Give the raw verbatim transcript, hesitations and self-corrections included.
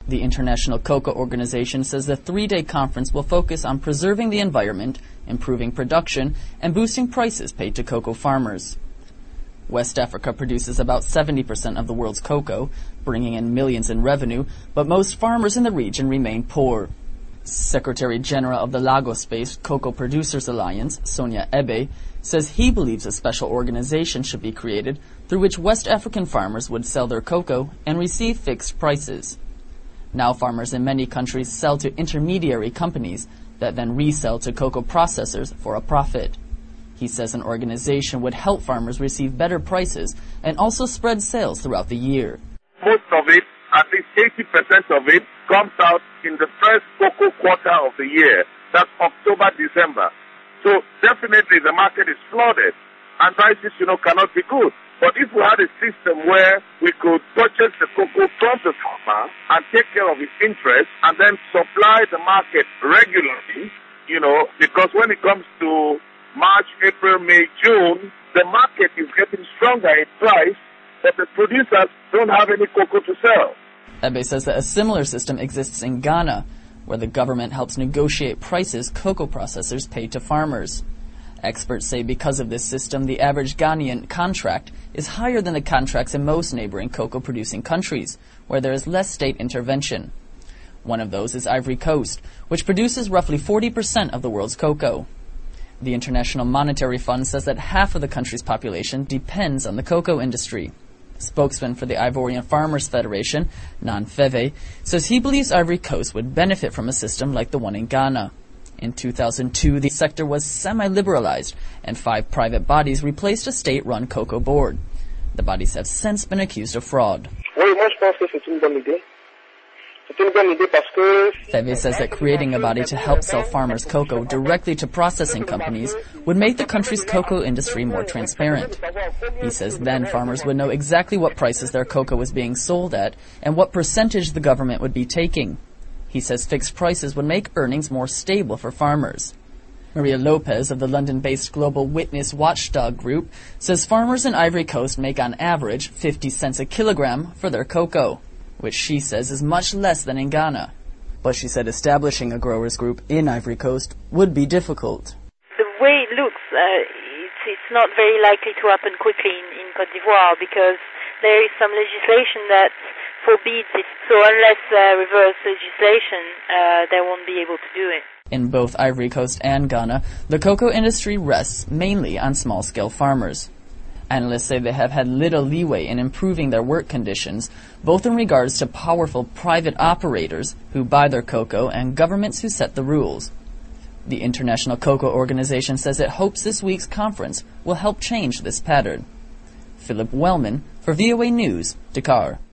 The International Cocoa Organization says the three-day conference will focus on preserving the environment, improving production, and boosting prices paid to cocoa farmers. West Africa produces about seventy percent of the world's cocoa, bringing in millions in revenue, but most farmers in the region remain poor. Secretary General of the Lagos-based Cocoa Producers Alliance, Sonia Ebe, says he believes a special organization should be created through which West African farmers would sell their cocoa and receive fixed prices. Now farmers in many countries sell to intermediary companies that then resell to cocoa processors for a profit. He says an organization would help farmers receive better prices and also spread sales throughout the year. Most of it, at least eighty percent of it, comes out in the first cocoa quarter of the year. That's October, December. So definitely the market is flooded and prices, you know, cannot be good. But if we had a system where we could purchase the cocoa from the farmer and take care of his interests and then supply the market regularly, you know, because when it comes to March, April, May, June, the market is getting stronger in price, but the producers don't have any cocoa to sell. Ebe says that a similar system exists in Ghana, where the government helps negotiate prices cocoa processors pay to farmers. Experts say because of this system, the average Ghanaian contract is higher than the contracts in most neighboring cocoa-producing countries, where there is less state intervention. One of those is Ivory Coast, which produces roughly forty percent of the world's cocoa. The International Monetary Fund says that half of the country's population depends on the cocoa industry. Spokesman for the Ivorian Farmers Federation, Nan Feve, says he believes Ivory Coast would benefit from a system like the one in Ghana. In two thousand two, the sector was semi-liberalized, and five private bodies replaced a state-run cocoa board. The bodies have since been accused of fraud. Feve says that creating a body to help sell farmers' cocoa directly to processing companies would make the country's cocoa industry more transparent. He says then farmers would know exactly what prices their cocoa was being sold at and what percentage the government would be taking. He says fixed prices would make earnings more stable for farmers. Maria Lopez of the London-based Global Witness Watchdog Group says farmers in Ivory Coast make on average fifty cents a kilogram for their cocoa, which she says is much less than in Ghana. But she said establishing a growers group in Ivory Coast would be difficult. The way it looks, uh, it's, it's not very likely to happen quickly in, in Côte d'Ivoire because there is some legislation that forbids it. So unless uh, reverse legislation, uh, they won't be able to do it. In both Ivory Coast and Ghana, the cocoa industry rests mainly on small-scale farmers. Analysts say they have had little leeway in improving their work conditions, both in regards to powerful private operators who buy their cocoa and governments who set the rules. The International Cocoa Organization says it hopes this week's conference will help change this pattern. Philip Wellman for V O A News, Dakar.